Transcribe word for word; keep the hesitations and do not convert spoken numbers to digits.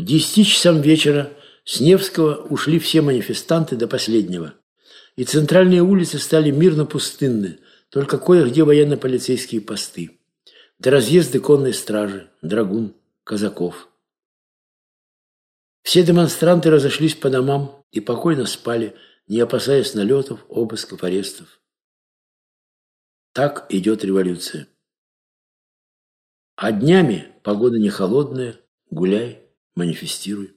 десяти часам вечера с Невского ушли все манифестанты до последнего, и центральные улицы стали мирно пустынны, только кое-где военно-полицейские посты, до разъезды конной стражи, драгун, казаков. Все демонстранты разошлись по домам и покойно спали, не опасаясь налетов, обысков, арестов. Так идет революция. А днями погода не холодная, гуляй, манифестируй.